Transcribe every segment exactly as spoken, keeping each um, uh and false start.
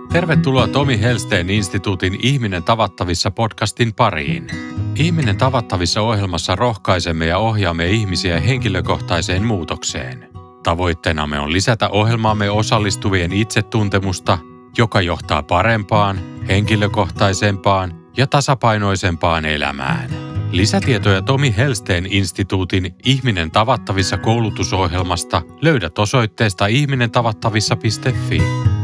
Tervetuloa Tomi Helsteen instituutin Ihminen tavattavissa podcastin pariin. Ihminen tavattavissa ohjelmassa rohkaisemme ja ohjaamme ihmisiä henkilökohtaiseen muutokseen. Tavoitteenamme on lisätä ohjelmaamme osallistuvien itsetuntemusta, joka johtaa parempaan, henkilökohtaisempaan ja tasapainoisempaan elämään. Lisätietoja Tomi Helsteen instituutin Ihminen tavattavissa koulutusohjelmasta löydät osoitteesta ihminen tavattavissa piste fi.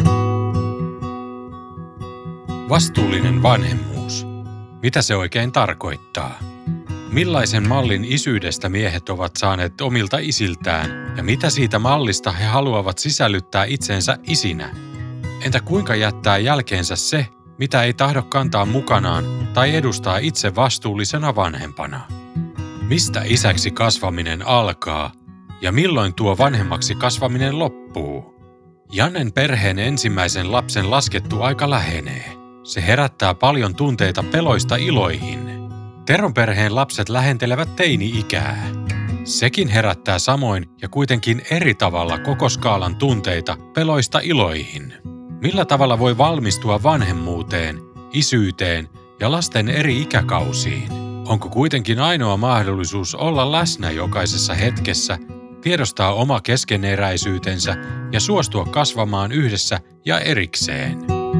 Vastuullinen vanhemmuus. Mitä se oikein tarkoittaa? Millaisen mallin isyydestä miehet ovat saaneet omilta isiltään ja mitä siitä mallista he haluavat sisällyttää itsensä isinä? Entä kuinka jättää jälkeensä se, mitä ei tahdo kantaa mukanaan tai edustaa itse vastuullisena vanhempana? Mistä isäksi kasvaminen alkaa ja milloin tuo vanhemmaksi kasvaminen loppuu? Jannen perheen ensimmäisen lapsen laskettu aika lähenee. Se herättää paljon tunteita peloista iloihin. Teron perheen lapset lähentelevät teini-ikää. Sekin herättää samoin ja kuitenkin eri tavalla koko skaalan tunteita peloista iloihin. Millä tavalla voi valmistua vanhemmuuteen, isyyteen ja lasten eri ikäkausiin? Onko kuitenkin ainoa mahdollisuus olla läsnä jokaisessa hetkessä, tiedostaa oma keskeneräisyytensä ja suostua kasvamaan yhdessä ja erikseen?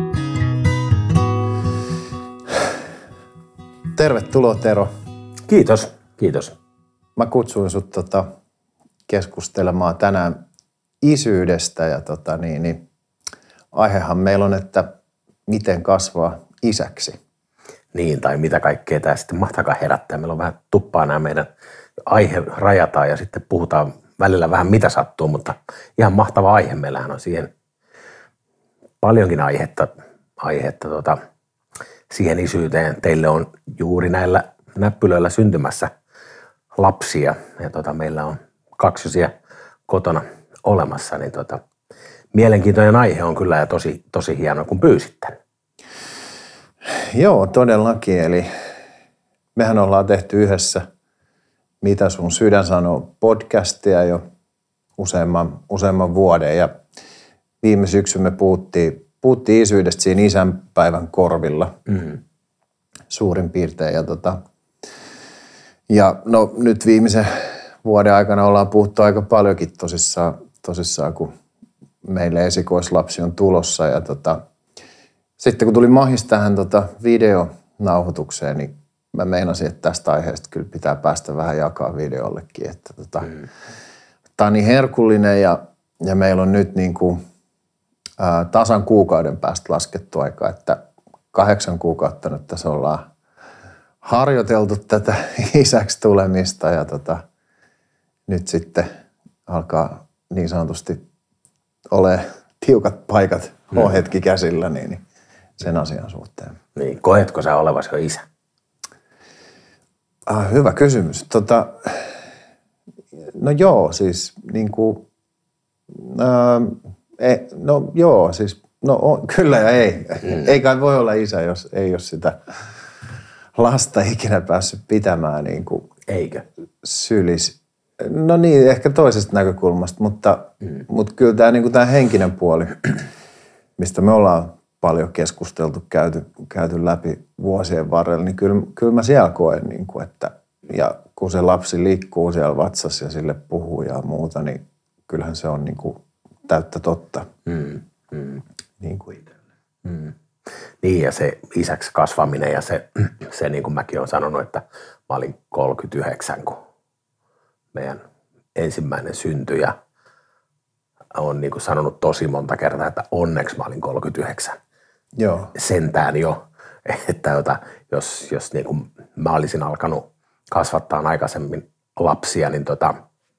Tervetuloa, Tero. Kiitos, kiitos. Mä kutsuin sut tota, keskustelemaan tänään isyydestä ja tota, niin, niin, aihehan meillä on, että miten kasvaa isäksi. Niin, tai mitä kaikkea tämä sitten mahtakaan herättää. Meillä on vähän tuppaa nämä meidän aihe rajataan ja sitten puhutaan välillä vähän mitä sattuu, mutta ihan mahtava aihe. Meillähän on siihen paljonkin aihetta, aihetta tota, siihen isyyteen. Teille on juuri näillä näppylöillä syntymässä lapsia ja tota, meillä on kaksosia kotona olemassa, niin tota, mielenkiintoinen aihe on kyllä ja tosi, tosi hieno, kun pyysit tämän. Joo, todellakin. Eli mehän ollaan tehty yhdessä Mitä sun sydän sanoo podcastia jo useamman, useamman vuoden. Ja viime syksyn me puhuttiin, puhuttiin isyydestä siinä isänpäivän korvilla mm. suurin piirtein. Ja, tota, ja no, nyt viimeisen vuoden aikana ollaan puhuttu aika paljonkin tosissaan, tosissaan kun meille esikoislapsi on tulossa. Ja tota, sitten kun tuli mahis tähän tota videonauhoitukseen, niin mä meinasin, että tästä aiheesta kyllä pitää päästä vähän jakaa videollekin. Että tota, mm. Tämä on niin herkullinen ja, ja meillä on nyt niin kuin, ää, tasan kuukauden päästä laskettu aika, että kahdeksan kuukautta nyt tässä ollaan harjoiteltu tätä isäksi tulemista ja tota, nyt sitten alkaa niin sanotusti ole tiukat paikat mm. on hetki käsillä niin, niin sen asian suhteen. Niin, koetko sä olevasi jo isä? Ah, hyvä kysymys. Tota, no joo, siis niin kuin, ää, ei, no joo, siis no on, kyllä ja ei. Mm. Ei kai voi olla isä, jos ei ole sitä lasta ikinä päässyt pitämään niin kuin Eikö? sylis. No niin, ehkä toisesta näkökulmasta, mutta, mm. mutta kyllä tämä, niin kuin tämä henkinen puoli, mistä me ollaan paljon keskusteltu, käyty, käyty läpi vuosien varrella, niin kyllä, kyllä mä siellä koen, niin kuin, että ja kun se lapsi liikkuu siellä vatsassa ja sille puhuu ja muuta, niin kyllähän se on niin kuin täyttä totta. Mm, mm. Niin kuin itselle. Mm. Niin ja se isäksi kasvaminen ja se, se niin kuin mäkin olen sanonut, että mä olin kolmekymmentäyhdeksän, kun meidän ensimmäinen syntyi ja olen niin kuin sanonut tosi monta kertaa, että onneksi mä olin kolmekymmentäyhdeksän. Joo. Sentään jo, että jota, jos, jos niin kuin mä olisin alkanut kasvattaa aikaisemmin lapsia, niin tota,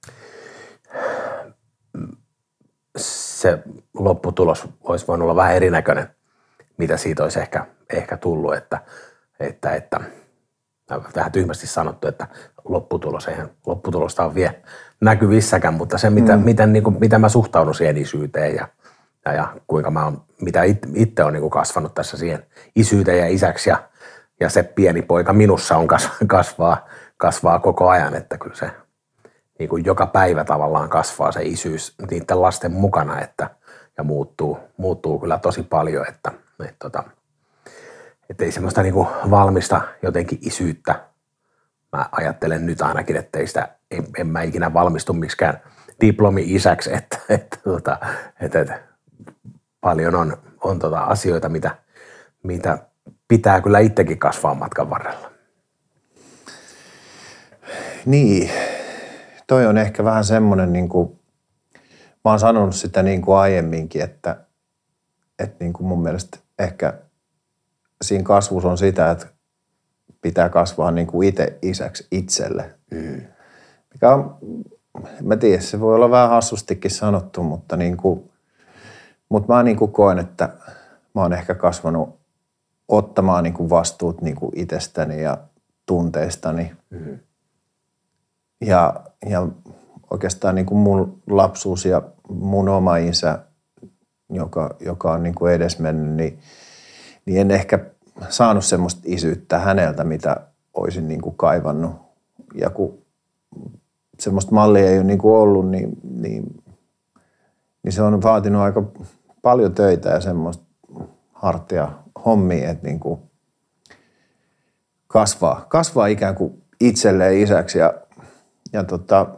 se lopputulos olisi voinut olla vähän erinäköinen, mitä siitä olisi ehkä, ehkä tullut, että, että, että vähän tyhmästi sanottu, että lopputulos, eihän lopputulosta ole vielä näkyvissäkään, mutta se, mitä, mm. miten, niin kuin, mitä mä suhtaudun siihen isyyteen ja, ja, ja kuinka mä oon, mitä itse on niin kuin kasvanut tässä siihen isyyteen ja isäksi ja, ja se pieni poika minussa on kasvaa, kasvaa koko ajan, että kyllä se niin kuin joka päivä tavallaan kasvaa se isyys niiden lasten mukana, että, ja muuttuu, muuttuu kyllä tosi paljon, että et, tota, et ei semmoista niin kuin valmista jotenkin isyyttä. Mä ajattelen nyt ainakin, että ei sitä, en, en mä ikinä valmistu miksikään diplomi-isäksi, että, että, että, että, että paljon on, on tota asioita, mitä, mitä pitää kyllä itsekin kasvaa matkan varrella. Niin, toi on ehkä vähän semmoinen, niin kuin, mä oon sanonut sitä niin kuin aiemminkin, että, että niin kuin mun mielestä ehkä siinä kasvussa on sitä, että pitää kasvaa niin kuin itse isäksi itselle. Mm. Mikä on, mä tiedän, se voi olla vähän hassustikin sanottu, mutta, niin kuin, mutta mä niin kuin koen, että mä oon ehkä kasvanut ottamaan niin kuin vastuut niin kuin itsestäni ja tunteistani. Mm. Ja, ja oikeastaan niin kuin mun lapsuus ja mun oma isä, joka, joka on niin kuin edesmennyt, niin, niin en ehkä saanut semmoista isyyttä häneltä, mitä olisin niin kuin kaivannut. Ja kun semmoista mallia ei ole niin kuin ollut, niin, niin, niin se on vaatinut aika paljon töitä ja semmoista hartia hommia, että niin kuin kasvaa, kasvaa ikään kuin itselleen isäksi. Ja, ja tota,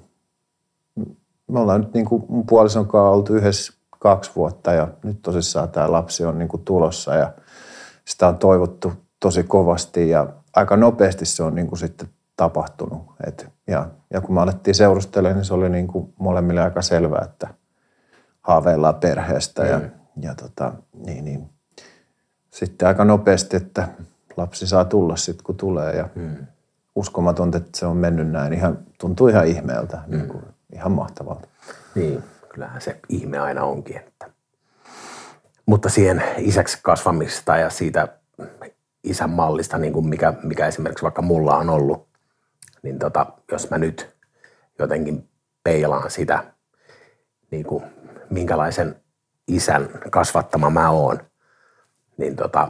me ollaan nyt niin kuin mun puolison kanssa oltu yhdessä kaksi vuotta ja nyt tosissaan tämä lapsi on niin kuin tulossa ja sitä on toivottu tosi kovasti ja aika nopeasti se on niin kuin sitten tapahtunut. Et, ja, ja kun me alettiin seurustelemaan, niin se oli niin kuin molemmille aika selvää, että haaveillaan perheestä ja, mm. ja tota, niin, niin. Sitten aika nopeasti, että lapsi saa tulla sitten kun tulee ja mm. uskomatonta, että se on mennyt näin. Ihan, tuntuu ihan ihmeeltä, mm. niin kuin, ihan mahtavalta. Niin, kyllähän se ihme aina onkin. Että. Mutta siihen isäksi kasvamista ja siitä isän mallista, niin kuin mikä, mikä esimerkiksi vaikka mulla on ollut, niin tota, jos mä nyt jotenkin peilaan sitä, niin kuin minkälaisen isän kasvattama mä oon, niin tota,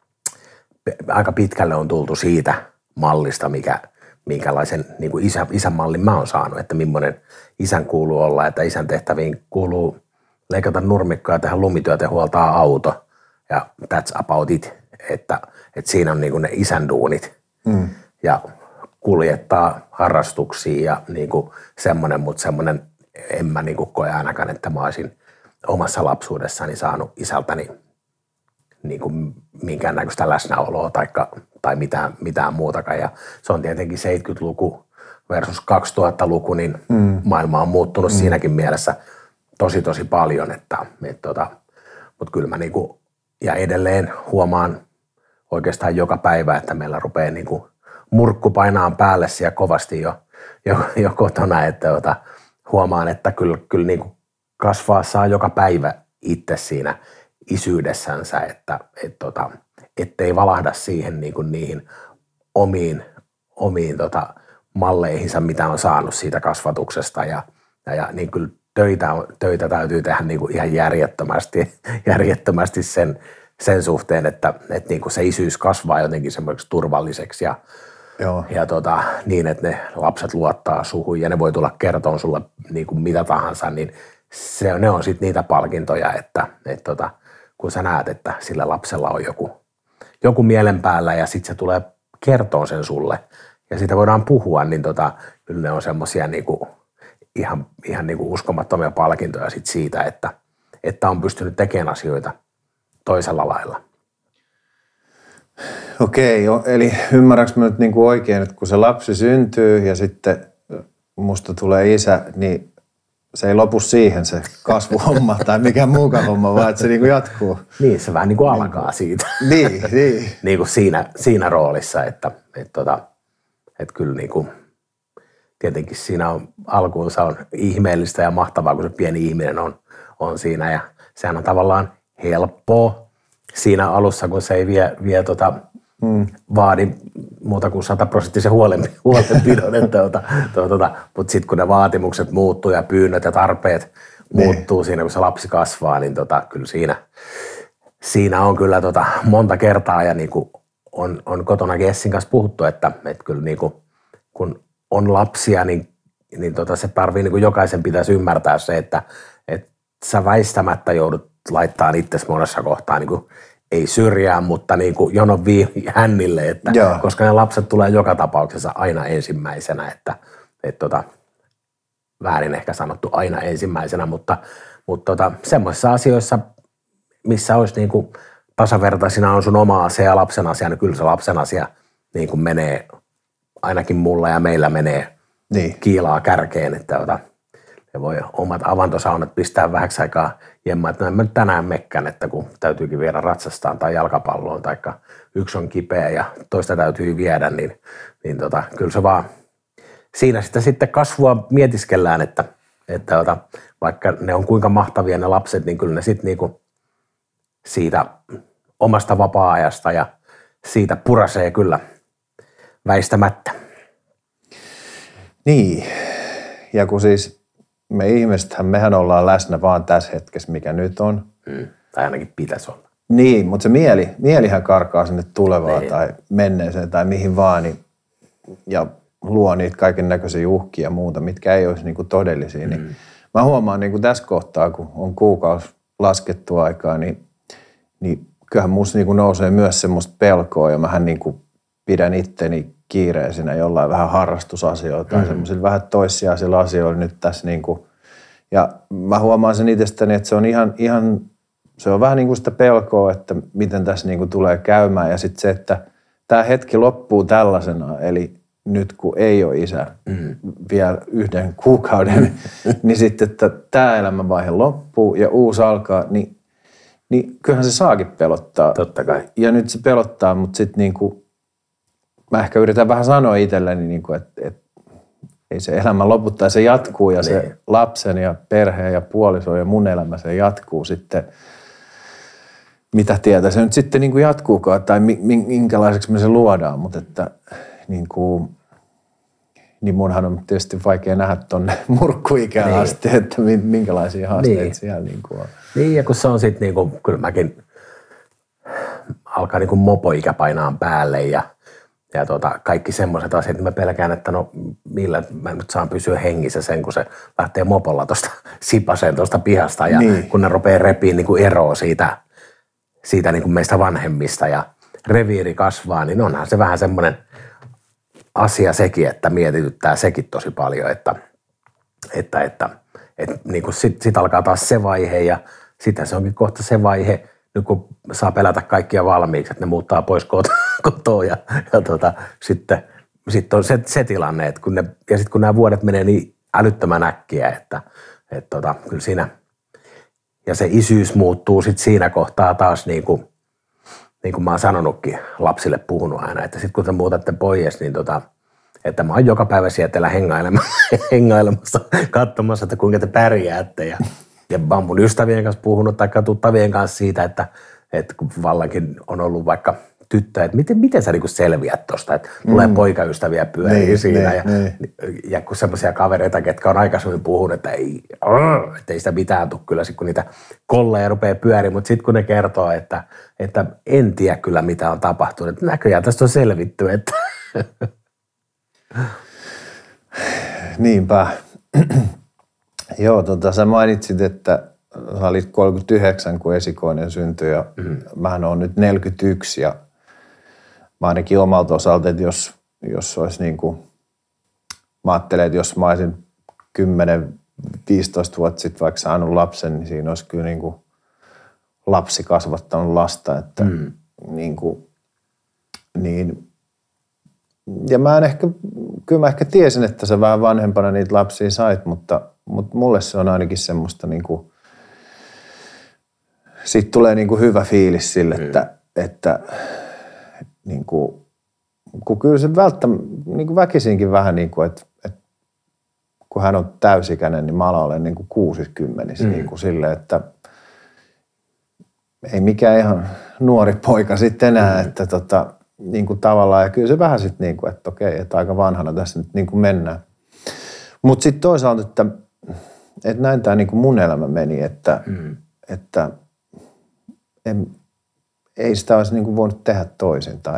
aika pitkälle on tultu siitä mallista, mikä, minkälaisen niin kuin isä, isän mallin mä oon saanut, että millainen isän kuuluu olla, että isän tehtäviin kuuluu leikata nurmikkoa ja tehdä lumityötä ja huoltaa auto ja that's about it, että, että siinä on niin kuin ne isän duunit mm. ja kuljettaa harrastuksia ja niin kuin semmoinen, mutta semmoinen en mä niin kuin koe ainakaan, että mä olisin omassa lapsuudessani saanut isältäni niin kuin minkäännäköistä läsnäoloa taikka, tai mitään, mitään muutakaan. Ja se on tietenkin seitsemänkymmentäluku versus kaksituhattaluku, niin mm. maailma on muuttunut mm. siinäkin mielessä tosi tosi paljon. Että, et tota, mutta kyllä mä niin kuin, ja edelleen huomaan oikeastaan joka päivä, että meillä rupeaa niin kuin murkku painaa päälle siellä kovasti jo, jo, jo kotona, että tota, huomaan, että kyllä, kyllä niin kuin kasvaa saa joka päivä itse siinä isyydessänsä, että et tota, ettei valahda siihen niin kuin niihin omiin, omiin tota, malleihinsa, mitä on saanut siitä kasvatuksesta ja, ja, ja niin kyllä töitä, töitä täytyy tehdä niin kuin ihan järjettömästi, järjettömästi sen, sen suhteen, että, että niin kuin se isyys kasvaa jotenkin semmoiseksi turvalliseksi ja, Joo. ja tota, niin, että ne lapset luottaa suhun ja ne voi tulla kertomaan sulle niin kuin mitä tahansa, niin se, ne on sitten niitä palkintoja, että et tota, kun sä näet, että sillä lapsella on joku, joku mielen päällä ja sitten se tulee kertoa sen sulle ja siitä voidaan puhua, niin tota, kyllä ne on semmoisia niinku, ihan, ihan niinku uskomattomia palkintoja sit siitä, että, että on pystynyt tekemään asioita toisella lailla. Okei, eli ymmärränkö mä nyt niinku oikein, että kun se lapsi syntyy ja sitten musta tulee isä, niin se ei lopu siihen se kasvuhomma tai mikään muukaan homma, vaan että se niinku jatkuu. Niin, se vähän niin kuin alkaa siitä. Niin, niin. niin kuin siinä, siinä roolissa, että et tota, et kyllä niin kuin, tietenkin siinä on alkuunsa on ihmeellistä ja mahtavaa, kun se pieni ihminen on, on siinä. Ja sehän on tavallaan helppoa siinä alussa, kun se ei vie, vie tota, hmm. vaadi muuta kuin sataprosenttisen huolenpidon. Tuota, tuota, mutta sitten kun ne vaatimukset muuttuu ja pyynnöt ja tarpeet niin. muuttuu siinä, kun se lapsi kasvaa, niin tota, kyllä siinä, siinä on kyllä tota, monta kertaa ja niin kuin on, on kotona Gessin kanssa puhuttu, että, että kyllä niin kuin, kun on lapsia, niin niin tota, se tarvii, niin kuin jokaisen pitäisi ymmärtää se, että, että sä väistämättä joudut laittaa itsesi monessa kohtaa niin kuin, ei syrjään, mutta niin kuin jonon viimein hännille, että, koska ne lapset tulee joka tapauksessa aina ensimmäisenä, että et, tota, väärin ehkä sanottu aina ensimmäisenä, mutta, mutta tota, semmoisissa asioissa, missä olisi niin kuin tasavertaisina on sun oma asia ja lapsen asia, niin kyllä se lapsen asia niin kuin menee, ainakin mulla ja meillä menee niin kiilaa kärkeen, että ota, ne voi omat avantosaunat pistää vähäksi aikaa jemmaan, että no en mä nyt tänään mekkän, että kun täytyykin viedä ratsastaan tai jalkapalloon, tai yksi on kipeä ja toista täytyy viedä, niin, niin tota, kyllä se vaan, siinä sitä sitten kasvua mietiskellään, että, että ota, vaikka ne on kuinka mahtavia ne lapset, niin kyllä ne sitten niinku siitä omasta vapaa-ajasta ja siitä purasee kyllä väistämättä. Niin, ja kun siis me ihmisethän, mehän ollaan läsnä vaan tässä hetkessä, mikä nyt on. Mm, tai ainakin pitäisi olla. Niin, mutta se mieli, mielihän karkaa sinne tulevaan niin tai menneeseen tai mihin vaan, niin, ja luo niitä kaiken näköisiä uhkia ja muuta, mitkä ei olisi niinku todellisia. Mm. Niin mä huomaan niinku tässä kohtaa, kun on kuukausi laskettu aikaa, niin, niin kyllähän musta niinku nousee myös semmoista pelkoa, ja mähän niinku pidän itteni kiireisinä jollain vähän harrastusasioita tai mm. semmoisilla vähän toissijaisilla asioilla nyt tässä. Niinku, ja mä huomaan sen itsestäni, että se on ihan, ihan se on vähän niin kuin sitä pelkoa, että miten tässä niinku tulee käymään. Ja sitten se, että tämä hetki loppuu tällaisena, eli nyt kun ei ole isä mm. vielä yhden kuukauden, niin sitten, että tämä elämänvaihe loppuu ja uusi alkaa, niin, niin kyllähän se saakin pelottaa. Totta kai. Ja nyt se pelottaa, mutta sitten niinku, mä ehkä yritän vähän sanoa itselleni, niinku, että, että ei se elämä lopu, tai se jatkuu ja se niin lapsen ja perheen ja puolison ja mun elämä, se jatkuu sitten. Mitä tietää se nyt sitten niin kuin jatkuukaan tai minkälaiseksi me se luodaan, mutta että niin kuin, niin munhan on tietysti vaikea nähdä tuonne murkkuikään niin asti, että minkälaisia haasteita niin siellä niin kuin on. Niin, ja kun se on sitten niin kuin, kyllä mäkin alkaa niin kuin mopoikä painaan päälle ja, ja tota, kaikki semmoiset asiat, että mä pelkään, että no millä mä nyt saan pysyä hengissä sen, kun se lähtee mopolla tuosta sipaseen tuosta pihasta ja niin kun ne rupeaa repiin niin kuin eroa siitä, siitä niin kuin meistä vanhemmista ja reviiri kasvaa, niin onhan se vähän semmoinen asia sekin, että mietityttää sekin tosi paljon, että, että, että, että niin kuin sit, sit alkaa taas se vaihe ja sitten se onkin kohta se vaihe, nyt kun saa pelätä kaikkia valmiiksi, että ne muuttaa pois kotoa ja, ja tota, sitten sit on se, se tilanne, että kun ne, ja sitten kun nämä vuodet menee niin älyttömän äkkiä, että, että tota, kyllä siinä ja se isyys muuttuu sitten siinä kohtaa taas niin kuin, niin kuin mä oon sanonutkin lapsille puhunut aina, että sitten kun te muutatte pois, niin tota, että mä oon joka päivä sieltä hengailemassa, katsomassa, että kuinka te pärjäätte. Ja, ja mä oon mun ystävien kanssa puhunut tai tuttavien kanssa siitä, että, että kun vallankin on ollut vaikka tyttö, että miten, miten sä niinku selviät tosta, että mm. tulee poikaystäviä pyörii niin, siinä. Ne, ja, ne. ja kun semmoisia kavereita, ketkä on aikaisemmin puhunut, että ei, että ei sitä mitään tule kyllä, sit kun niitä kolleja rupeaa pyöriä, mutta sitten kun ne kertoo, että, että en tiedä kyllä mitä on tapahtunut, että näköjään tästä on selvitty. Että Niinpä. Joo, tota, sä mainitsit, että sä olit kolmekymmentäyhdeksän, kun esikoinen syntyi ja mm. mähän oon nyt neljäkymmentäyksi ja mä ainakin omalta osalta, että jos, jos olisi niin kuin, mä ajattelen, että jos mä olisin kymmenen viisitoista vuotta sitten vaikka saanut lapsen, niin siinä olisi kyllä niin kuin lapsi kasvattanut lasta, että mm. niin kuin, niin, ja mä en ehkä, kyllä mä ehkä tiesin, että sä vähän vanhempana niitä lapsia sait, mutta, mutta mulle se on ainakin semmoista niin kuin, siitä tulee niin kuin hyvä fiilis sille, mm. että, että niin kuin, kun kyllä se välttämättä niin kuin väkisinkin vähän niin kuin, että, että kun hän on täysikäinen, niin mä olen niin kuin kuusikymmentä mm. niin kuin silleen, että ei mikään ihan nuori poika sitten enää, mm. että tota, niin kuin tavallaan, ja kyllä se vähän sitten niin kuin, että okei, että aika vanhana tässä nyt niin kuin mennään. Mutta sitten toisaalta, että, että näin tämä niin kuin mun elämä meni, että, mm. että en, ei sitä olisi niin kuin voinut tehdä toisin tai,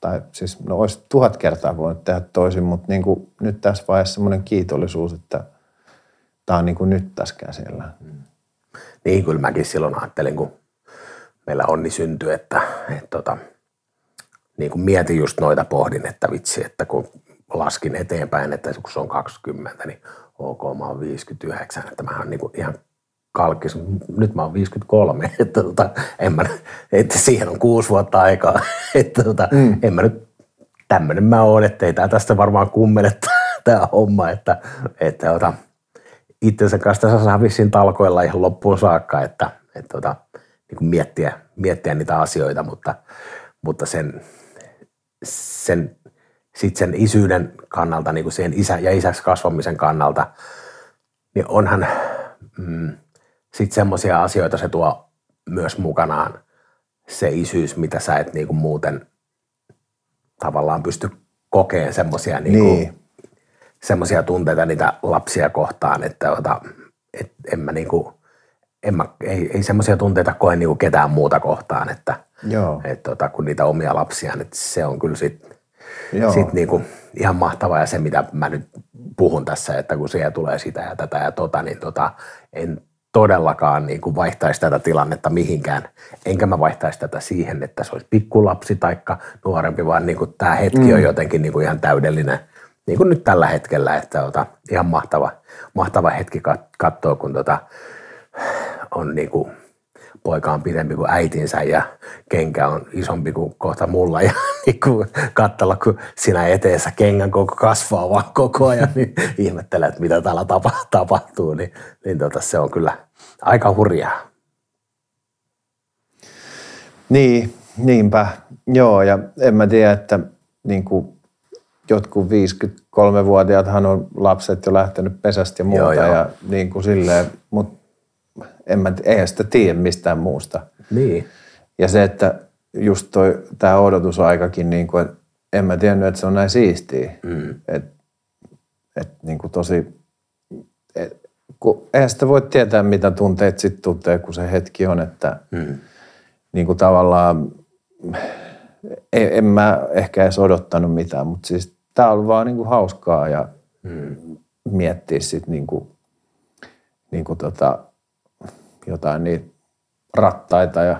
tai siis no olisi tuhat kertaa voinut tehdä toisin, mutta niin kuin nyt tässä vaiheessa semmoinen kiitollisuus, että tämä on niin kuin nyt tässä käsillä. Niin, kyllä mäkin silloin ajattelin, kun meillä onni syntyi, että, että tota, niin kuin mietin just noita pohdin, että vitsi, että kun laskin eteenpäin, että kun se on kaksikymmentä, niin ok, mä oon viisikymmentäyhdeksän, että mä oon niin kuin ihan kalkkis. Nyt mä oon viisikymmentäkolme, että, tota, en mä, että siihen on kuusi vuotta aikaa, että tota, mm. en mä nyt, tämmönen mä oon, ettei tää tästä varmaan kummele tää homma, että, että ota, itsensä kanssa tässä saa vissiin talkoilla ihan loppuun saakka, että, että tota, niin kuin miettiä, miettiä niitä asioita, mutta, mutta sen, sen, sit sen isyyden kannalta, niin kuin sen isä ja isäksi kasvamisen kannalta, niin onhan mm, sitten semmoisia asioita se tuo myös mukanaan se isyys, mitä sä et niin kuin muuten tavallaan pysty kokemaan semmoisia niin niin. semmoisia tunteita niitä lapsia kohtaan, että ota, et en mä niinku, en mä, ei, ei semmoisia tunteita koe niinku ketään muuta kohtaan, että et tota, kun niitä omia lapsia, että se on kyllä sit, sit niinku ihan mahtavaa ja se mitä mä nyt puhun tässä, että kun siellä tulee sitä ja tätä ja tota, niin tota, en todellakaan niinku vaihtaisi tätä tilannetta mihinkään, enkä mä vaihtaisi tätä siihen, että se olisi pikkulapsi taikka nuorempi, vaan niinku tää hetki mm. on jotenkin niinku ihan täydellinen. Niin kuin nyt tällä hetkellä, että ota, ihan mahtava, mahtava hetki katsoa, kun tota, on niin kuin, poika on pidempi kuin äitinsä ja kenkä on isompi kuin kohta mulla ja niin kuin, katsella, kun siinä eteessä kengän koko kasvaa vaan koko ajan, niin ihmettelee, että mitä täällä tapa, tapahtuu, niin, niin tota, se on kyllä aika hurjaa. Niin, niinpä. Joo, ja en mä tiedä, että niin kuin jotkut viisikymmentäkolmevuotiaathan on lapset jo lähtenyt pesästä ja muuta, joo, joo. ja niin kuin silleen, mutta en mä, eihän sitä tiedä mistään muusta. Niin. Ja se, että just toi, tää odotusaikakin, niin kuin, en mä tiennyt, että se on näin siistiä. Mm. Että et, niin kuin tosi, et, kun, eihän sitä voi tietää, mitä tunteet sit tuntee, kun se hetki on, että mm. niin kuin tavallaan, en, en mä ehkä edes odottanut mitään, mutta siis tää on ollut vaan niin kuin hauskaa ja mm. miettiä sit niin kuin, niin kuin tota, jotain niitä rattaita ja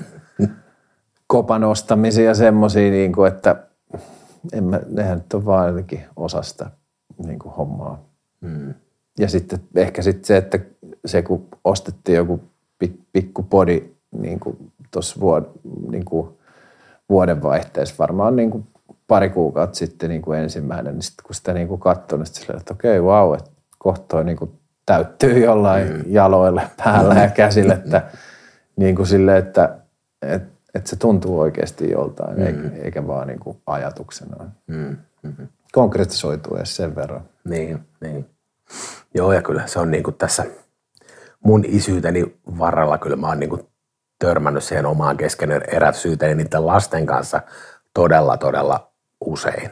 kopan ostamisia ja semmosia, niin kuin, että en mä, nehän nyt on vaan jotenkin osa sitä niin kuin hommaa. Mm. Ja sitten ehkä sitten se, että se kun ostettiin joku pikku podi niin kuin tuossa vuod, niin kuin vuodenvaihteessa, varmaan niin kuin pari kuukautta sitten niin kuin ensimmäinen, niin sitten kun sitä niin kuin katsoi, niin sitten että okei, okay, vau, että kohta toi niin kuin täyttyy jollain mm. jaloille, päällä ja käsillä, että niin kuin silleen, että et, et se tuntuu oikeasti joltain, mm. eikä, eikä vaan niin kuin ajatuksena. Mm. Mm-hmm. Konkretisoituu edes sen verran. Niin, niin. Joo, ja kyllä se on niin kuin tässä mun isyyteni varrella, kyllä mä oon niin kuin törmännyt siihen omaan keskeneräisyyteni niiden lasten kanssa todella, todella usein.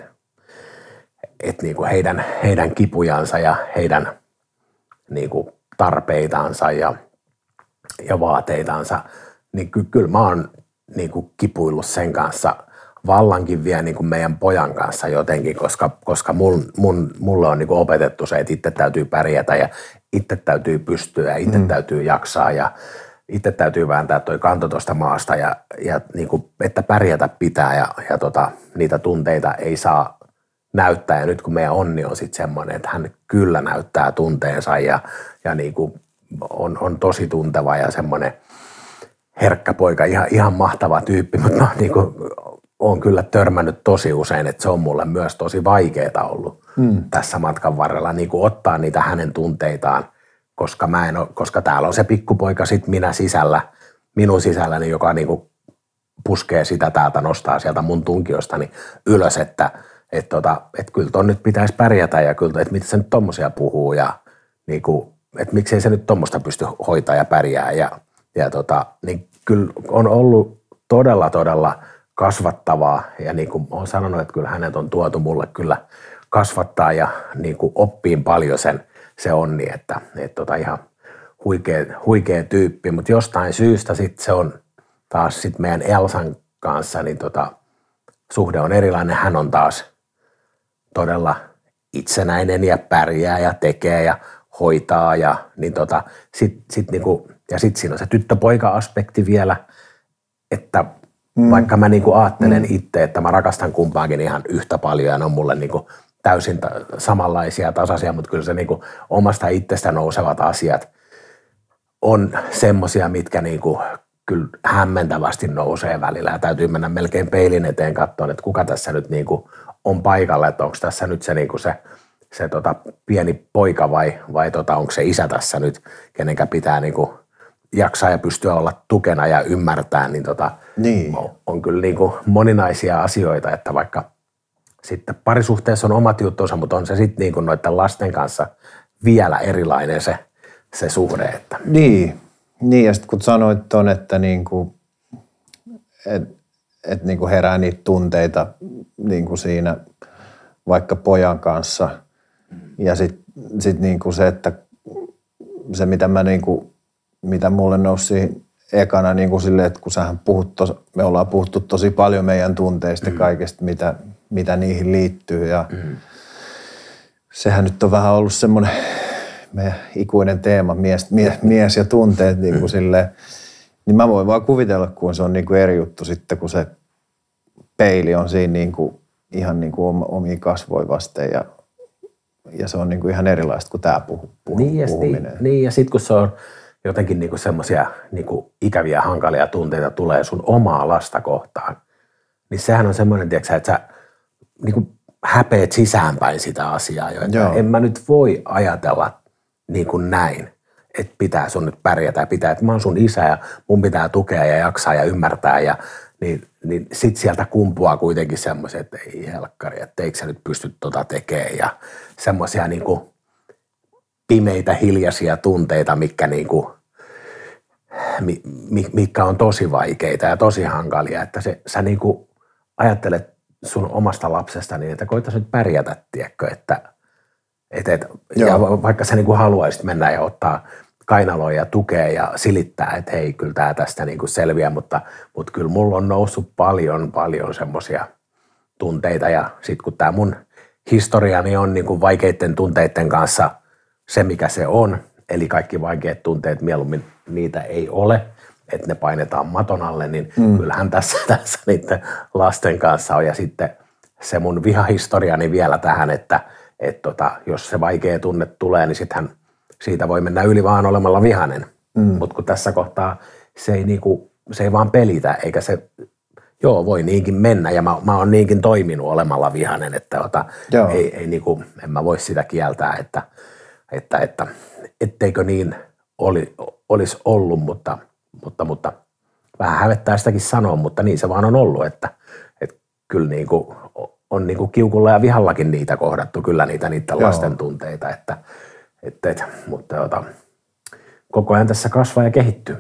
Että niin kuin heidän, heidän kipujansa ja heidän niin kuin tarpeitaansa ja, ja vaateitansa, niin ky, kyllä mä oon niin kuin kipuillut sen kanssa vallankin vielä niin kuin meidän pojan kanssa jotenkin, koska, koska mun, mun, mulle on niin kuin opetettu se, että itse täytyy pärjätä ja itse täytyy pystyä ja itse mm. täytyy jaksaa ja itse täytyy vääntää toi kanto tuosta maasta ja, ja niin kuin, että pärjätä pitää ja, ja tota, niitä tunteita ei saa näyttää. Ja nyt kun meidän onni on sitten semmoinen, että hän kyllä näyttää tunteensa ja, ja niin kuin on, on tosi tunteva ja semmoinen herkkä poika, ihan, ihan mahtava tyyppi, mutta no, niin kuin olen kyllä törmännyt tosi usein, että se on mulle myös tosi vaikeaa ollut hmm. tässä matkan varrella niin kuin ottaa niitä hänen tunteitaan, koska, mä en ole, koska täällä on se pikkupoika sit minä sisällä, minun sisälläni, joka niin kuin puskee sitä täältä, nostaa sieltä mun tunkiostani ylös, että et tota, et kyllä ton nyt pitäisi pärjätä ja kyllä, että mitä se nyt tommosia puhuu ja niin kuin, että miksei se nyt tommoista pysty hoitaa ja pärjää ja, ja tota, niin kyllä on ollut todella, todella kasvattavaa ja niin kuin olen sanonut, että kyllä hänet on tuotu mulle kyllä kasvattaa ja niin kuin oppiin paljon sen, se onni, että et tota ihan huikea, huikea tyyppi, mutta jostain syystä sitten se on taas sit meidän Elsan kanssa, niin tota, suhde on erilainen. Hän on taas todella itsenäinen ja pärjää ja tekee ja hoitaa. Ja, niin tota, sit, sit niinku, ja sitten siinä on se tyttö-poika-aspekti vielä, että mm. vaikka mä niinku ajattelen mm. itse, että mä rakastan kumpaakin ihan yhtä paljon ja ne on mulle niinku täysin ta- samanlaisia tasaisia, mutta kyllä se niinku omasta itsestä nousevat asiat on semmoisia, mitkä niinku kyllä hämmentävästi nousee välillä ja täytyy mennä melkein peilin eteen katsomaan, että kuka tässä nyt niinku on paikalla, että onko tässä nyt se, niinku se, se tota pieni poika vai, vai tota, onko se isä tässä nyt, kenenkä pitää niinku jaksaa ja pystyä olla tukena ja ymmärtää, niin, tota, niin. on, on kyllä niinku moninaisia asioita, että vaikka sitten parisuhteessa on omat juttunsa, mutta on se sitten niinku noiden lasten kanssa vielä erilainen se, se suhde. Että. Niin. Niin, ja sitten kun sanoit ton, että niinku, et, et niinku herää niitä tunteita niinku siinä vaikka pojan kanssa, ja sitten sit niinku se, että se mitä mä niinku, mitä mulle nousi ekana niinku silleen, että kun sähän puhut, tos, me ollaan puhuttu tosi paljon meidän tunteista mm. kaikesta, mitä, mitä niihin liittyy, ja mm. sehän nyt on vähän ollut semmoinen meidän ikuinen teema, mies, mies, mies ja tunteet, niin, kuin silleen, niin mä voin vaan kuvitella, kun se on niin kuin eri juttu sitten, kun se peili on siinä niin kuin, ihan niin kuin omia kasvoja vasten ja, ja se on niin kuin ihan erilaista kuin tämä puhu, puhu, niin ja puhuminen. Niin, niin ja sitten kun se on jotenkin niin kuin semmoisia niin kuin ikäviä, hankalia tunteita tulee sun omaa lasta kohtaan, niin sehän on semmoinen, tiiäksä, että sä niin kuin häpeät sisäänpäin sitä asiaa jo, että en mä nyt voi ajatella niin kuin näin, että pitää sun nyt pärjätä ja pitää, että mä oon sun isä ja mun pitää tukea ja jaksaa ja ymmärtää ja niin, niin sit sieltä kumpuaa kuitenkin semmoisia, että ei helkkari, että eikö sä nyt pysty tota tekemään ja semmoisia niin kuin pimeitä hiljaisia tunteita, mitkä, niin kuin, mitkä on tosi vaikeita ja tosi hankalia, että se, sä niin kuin ajattelet sun omasta lapsesta niin, että koitais nyt pärjätä, tiedätkö, että et, et, ja vaikka sä niin kuin haluaisit mennä ja ottaa kainaloja ja tukea ja silittää, että hei, kyllä tää tästä niin kuin selviää, mutta, mutta kyllä mulla on noussut paljon, paljon semmoisia tunteita ja sit kun tää mun historiani on niin kuin vaikeiden tunteiden kanssa se, mikä se on, eli kaikki vaikeat tunteet mieluummin niitä ei ole, että ne painetaan maton alle, niin mm. kyllähän tässä, tässä niiden lasten kanssa on. Ja sitten se mun vihahistoriani vielä tähän, että et tota, jos se vaikea tunne tulee, niin sittenhän siitä voi mennä yli vaan olemalla vihainen. Mm. Mutta kun tässä kohtaa se ei, niinku, se ei vaan pelitä, eikä se, joo voi niinkin mennä, ja mä, mä oon niinkin toiminut olemalla vihainen, että ota, ei, ei niinku, en mä voi sitä kieltää, että, että, että etteikö niin oli, olisi ollut, mutta Mutta, mutta vähän hävettää sitäkin sanoa, mutta niin se vaan on ollut, että, että kyllä niin kuin on niin kuin kiukulla ja vihallakin niitä kohdattu, kyllä niitä niiden lasten tunteita, että, että, että, mutta jota, koko ajan tässä kasvaa ja kehittyy.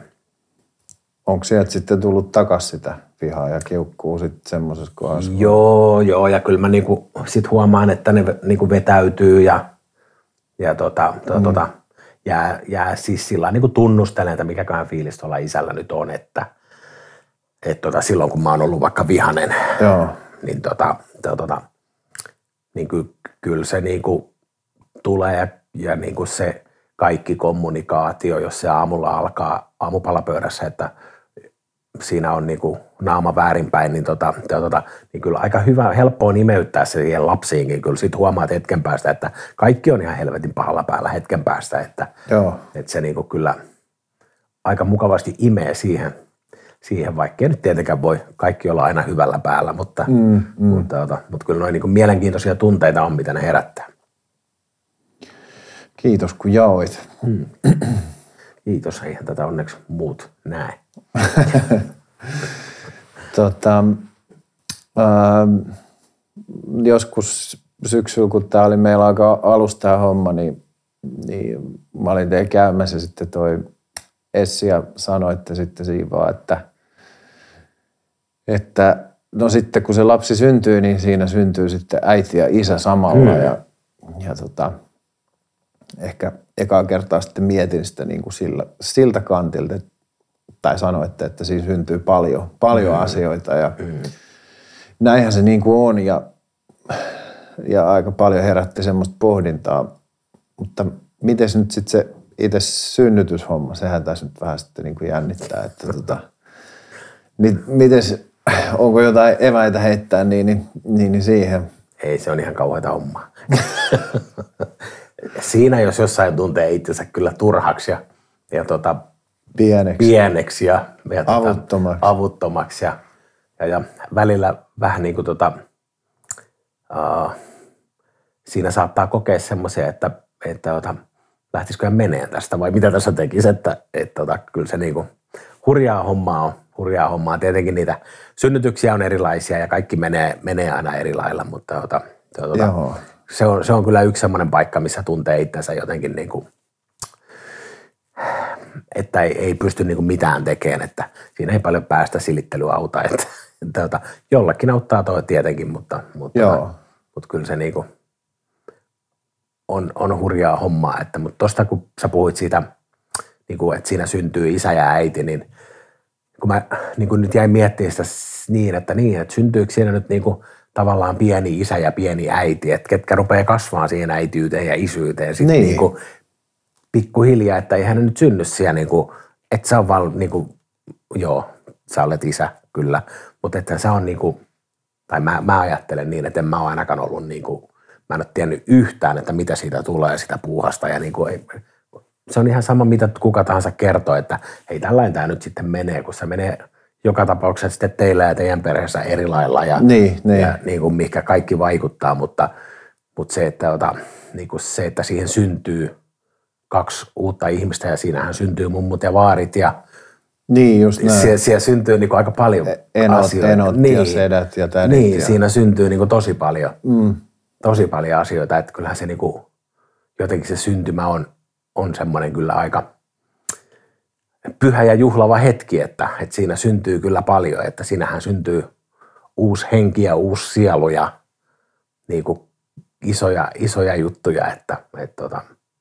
Onko sieltä sitten tullut takaisin sitä vihaa ja kiukkuu sitten semmoisessa kohdassa? Joo, joo, ja kyllä mä niin kuin sit huomaan, että ne niin kuin vetäytyy ja, ja tota, to, mm. tota, Jää, jää siis sillä niin kuin tunnustelen, että mikäköhän fiilis tuolla isällä nyt on, että et tota, silloin kun mä oon ollut vaikka vihanen, Joo. niin, tota, to, tota, niin ky, kyllä se niin kuin tulee ja, ja niin kuin se kaikki kommunikaatio, jos se aamulla alkaa aamupalapöydässä, että siinä on niin kuin naama väärinpäin, niin, tota, to, tota, niin kyllä aika hyvä, helppoa nimeyttää se siihen lapsiinkin. Kyllä sit huomaat hetken päästä, että kaikki on ihan helvetin pahalla päällä hetken päästä, että, että se niin kuin kyllä aika mukavasti imee siihen, siihen vaikka ei nyt tietenkään voi kaikki olla aina hyvällä päällä, mutta, mm, mm. mutta, mutta, mutta kyllä noin niin kuin mielenkiintoisia tunteita on, mitä ne herättää. Kiitos kun jaoit. Hmm. Kiitos, eihän tätä onneksi muut näe. tota, äh, joskus syksyllä, kun tämä oli meillä aika alusta tämä homma, niin, niin mä olin teidän käymässä sitten toi Essi ja sanoitte sitten siinä vaan, että, että no sitten kun se lapsi syntyy, niin siinä syntyy sitten äiti ja isä samalla mm. ja, ja tota, ehkä ekaa kertaa sitten mietin sitä niin kuin sillä, siltä kantilta, tai sanoitte, että siinä syntyy paljon, paljon mm. asioita ja, mm. näinhän se niin kuin on ja, ja aika paljon herätti semmoista pohdintaa. Mutta miten nyt sitten se itse synnytyshomma, sehän tässä nyt vähän sitten niin kuin jännittää, että tota, mites, onko jotain eväitä heittää niin, niin, niin, niin siihen? Ei, se on ihan kauheata hommaa. Siinä jos jossain tuntee itsensä kyllä turhaksi ja, ja tota, pieneksi. pieneksi ja, ja tota, avuttomaksi. avuttomaksi ja, ja, ja välillä vähän niin kuin tota, uh, siinä saattaa kokea semmoisia, että, että tota, lähtisikö menee tästä vai mitä tässä tekisi, että, että tota, kyllä se niin kuin hurjaa hommaa on. Hurjaa hommaa. Tietenkin niitä synnytyksiä on erilaisia ja kaikki menee, menee aina eri lailla, mutta tota, tota, se, on, se on kyllä yksi semmoinen paikka, missä tuntee itsensä jotenkin niin kuin, että ei, ei pysty niin kuin mitään tekemään, että siinä ei paljon päästä silittelyä auta, että tota, jollakin auttaa toi tietenkin, mutta, mutta, tota, mutta kyllä se niin kuin on, on hurjaa hommaa, että mutta tosta kun sä puhuit siitä, niin kuin, että siinä syntyy isä ja äiti, niin kun mä niin kun nyt jäin miettimään sitä niin, että niin, että syntyykö siinä nyt niin kuin tavallaan pieni isä ja pieni äiti, että ketkä rupeaa kasvamaan siihen äitiyteen ja isyyteen sitten niin. niin pikkuhiljaa, että eihän ne nyt synny siellä niin kuin, että sä on vaan niin kuin, joo, sä olet isä kyllä, mutta että sä on niin kuin, tai mä, mä ajattelen niin, että en mä ole ainakaan ollut niin kuin, mä en ole tiennyt yhtään, että mitä siitä tulee sitä puuhasta ja niin kuin ei, se on ihan sama, mitä kuka tahansa kertoo, että hei, tällainen tämä nyt sitten menee, kun se menee joka tapauksessa sitten teillä ja teidän perheessä eri lailla ja, niin, niin. ja niin kuin mikä kaikki vaikuttaa, mutta, mutta se, että, ota, niin kuin se, että siihen syntyy kaksi uutta ihmistä ja siinähän syntyy mummut ja vaarit ja niin, just näin. Siellä, siellä syntyy niin kuin aika paljon enot, asioita. Enot niin, ja sedät ja tädit. Niin, ja... siinä syntyy niin kuin tosi paljon, mm. tosi paljon asioita, että kyllähän se niin kuin, jotenkin se syntymä on on semmoinen kyllä aika pyhä ja juhlava hetki, että, että siinä syntyy kyllä paljon, että siinähän syntyy uusi henki ja uusi sielu ja niin kuin isoja, isoja juttuja, että, että tota.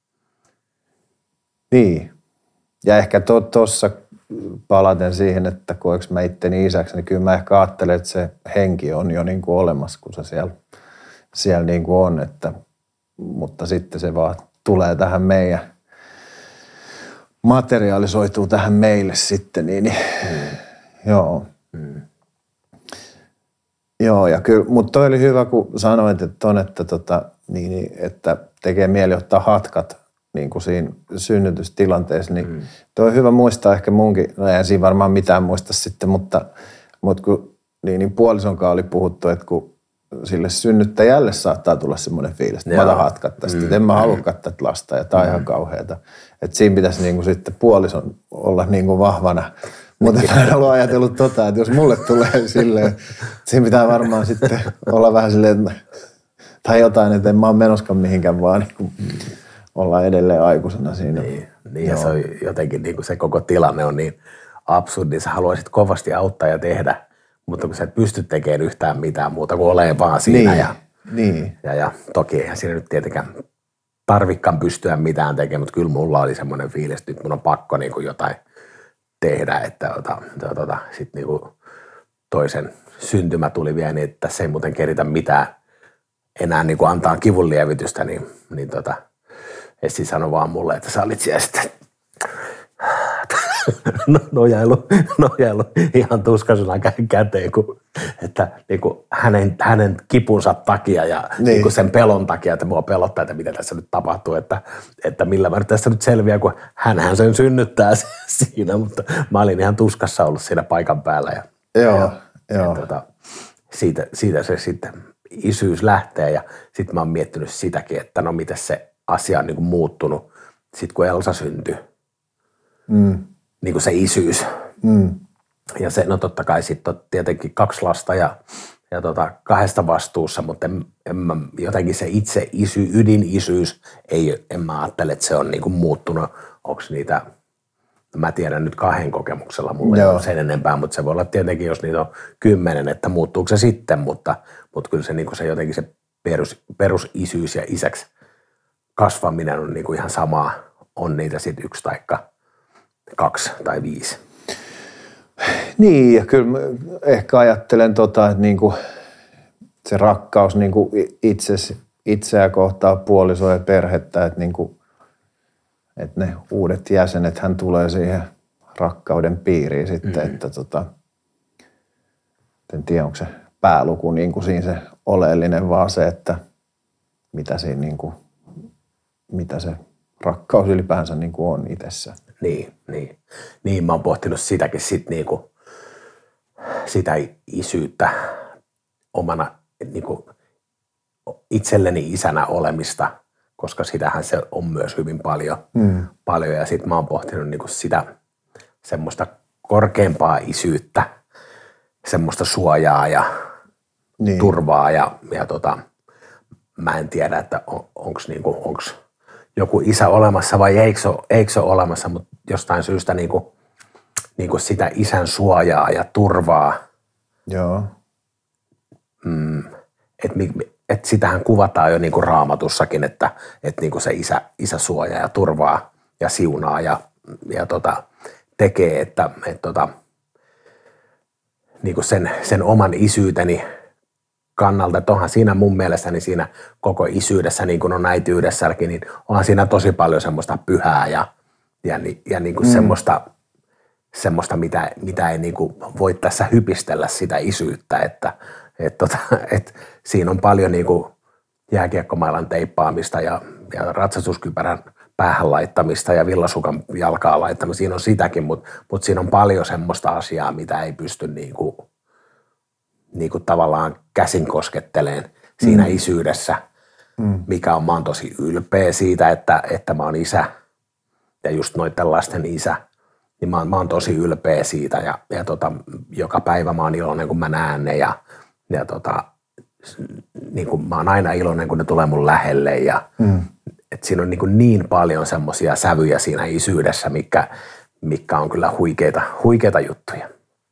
Niin, ja ehkä tuossa to, palaten siihen, että koeks mä itteni isäksi, niin kyllä mä ehkä ajattelen, että se henki on jo niin kuin olemassa, kun se siellä, siellä niin kuin on, että, mutta sitten se vaan tulee tähän meidän materialisoituu tähän meille sitten, niin, niin mm. joo. Mm. Joo, ja kyllä, mutta toi oli hyvä, kun sanoit, että on, että, tota, niin, että tekee mieli ottaa hatkat niin kuin siinä synnytystilanteessa, niin mm. toi on hyvä muistaa ehkä munkin, no ei siinä varmaan mitään muista sitten, mutta, mutta kun niin, niin puolisonkaan oli puhuttu, että kun sille synnyttäjälle saattaa tulla semmoinen fiilis, että mä otan hatkat tästä, mm. että en mä haluakaan tätä lasta ja tää on mm. ihan kauheata. Että siinä pitäisi niinku sitten puolison olla niinku vahvana. Mutta mä en ollut ajatellut tota, että jos mulle tulee silleen, että siinä pitää varmaan sitten olla vähän silleen, tai jotain, että en mä ole menoskaan mihinkään, vaan niinku olla edelleen aikuisena siinä. Niin, niin ja se on jotenkin niinku se koko tilanne on niin absurdi, sä haluaisit kovasti auttaa ja tehdä, mutta kun sä et pysty tekemään yhtään mitään muuta kuin olemaan vaan siinä. Niin, ja, niin. Ja, ja toki eihän siinä nyt tietenkään tarvikkaan pystyä mitään tekemään, mutta kyllä mulla oli semmoinen fiilis, että nyt mun on pakko niin kuin jotain tehdä, että ota, ota, sitten niin kuin toisen syntymä tuli vielä niin, että se ei muuten keritä mitään enää niin kuin antaa kivunlievitystä, niin, niin tota, Essi sanoi vaan mulle, että sä olit siellä sitten nojailu, nojailu ihan tuskasena käteen, kun, että niin kuin hänen, hänen kipunsa takia ja niin. Niin kuin sen pelon takia, että mua pelottaa, että mitä tässä nyt tapahtuu, että, että millä mä nyt tässä nyt selviää, kun hänhän sen synnyttää siinä, mutta mä olin ihan tuskassa ollut siinä paikan päällä. Ja, joo, ja, joo. Ja, tota, siitä, siitä se sitten isyys lähtee ja sitten mä oon miettinyt sitäkin, että no miten se asia on niin kuin muuttunut sitten kun Elsa syntyi. Mm. Niin kuin se isyys. Mm. Ja se, no totta kai sitten on tietenkin kaksi lasta ja, ja tota, kahdesta vastuussa, mutta en, en mä, jotenkin se itse isy, ydinisyys, ei, en mä ajattele, että se on niinku muuttunut. Onko niitä, mä tiedän nyt kahden kokemuksella, mulla ei ole sen enempää, mutta se voi olla tietenkin, jos niitä on kymmenen, että muuttuuko se sitten, mutta, mutta kyllä se, niinku se jotenkin se perus, perusisyys ja isäksi kasvaminen on niinku ihan samaa, on niitä sitten yksi taikka kaksi tai viisi. Niin, ja kyllä ehkä ajattelen tota, että niinku, se rakkaus niin kuin itse, itseä kohtaa puolisoa ja perhettä, että, niin kuin, että ne uudet jäsenet hän tulee siihen rakkauden piiriin sitten, mm-hmm. että tota, en tiedä onko se pääluku niin kuin siinä se oleellinen, vaan se, että mitä, siinä, niin kuin, mitä se rakkaus ylipäänsä niin kuin on itsessä. Niin, niin. Niin, mä oon pohtinut sitäkin sit niin kuin, sitä isyyttä omana niin kuin itselleni isänä olemista, koska sitähän se on myös hyvin paljon. Mm. paljon. Ja sitten mä oon pohtinut niin kuin sitä semmoista korkeampaa isyyttä, semmoista suojaa ja niin. turvaa. Ja, ja tota, mä en tiedä, että on, onko niinku, joku isä olemassa vai eikö se ole, eikö se ole olemassa, mutta jostain syystä niinku, niinku sitä isän suojaa ja turvaa. Joo. Mm, että et sitähän kuvataan jo niinku Raamatussakin, että et niinku se isä, isä suojaa ja turvaa ja siunaa ja, ja tota, tekee, että et tota, niinku sen, sen oman isyyteni kannalta, että onhan siinä mun mielestäni siinä koko isyydessä, niin kuin on äitiydessäkin, niin onhan siinä tosi paljon semmoista pyhää ja, ja, ja niin kuin mm. semmoista, semmoista, mitä, mitä ei niin kuin voi tässä hypistellä sitä isyyttä, että et tota, et siinä on paljon niin kuin jääkiekkomailan teippaamista ja, ja ratsastuskypärän päähän laittamista ja villasukan jalkaan laittamista, siinä on sitäkin, mutta, mutta siinä on paljon semmoista asiaa, mitä ei pysty niin kuin niin kuin tavallaan käsin kosketteleen siinä mm. isyydessä, mm. mikä on, mä oon tosi ylpeä siitä, että, että mä oon isä ja just noiden lasten isä, niin mä oon, mä oon tosi ylpeä siitä ja, ja tota, joka päivä mä oon iloinen, kun mä näen ne ja, ja tota, niin kuin mä oon aina iloinen, kun ne tulee mun lähelle ja mm. et siinä on niin, kuin niin paljon semmoisia sävyjä siinä isyydessä, mikä, mikä on kyllä huikeita, huikeita juttuja.